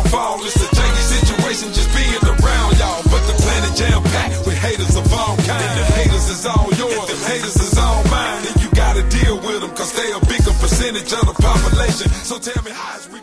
fall. It's a janky situation just being around y'all. But the planet jam-packed with haters of all kinds. And the haters is all yours, the haters is all mine. And you gotta deal with them, cause they a bigger percentage of the population. So tell me how it's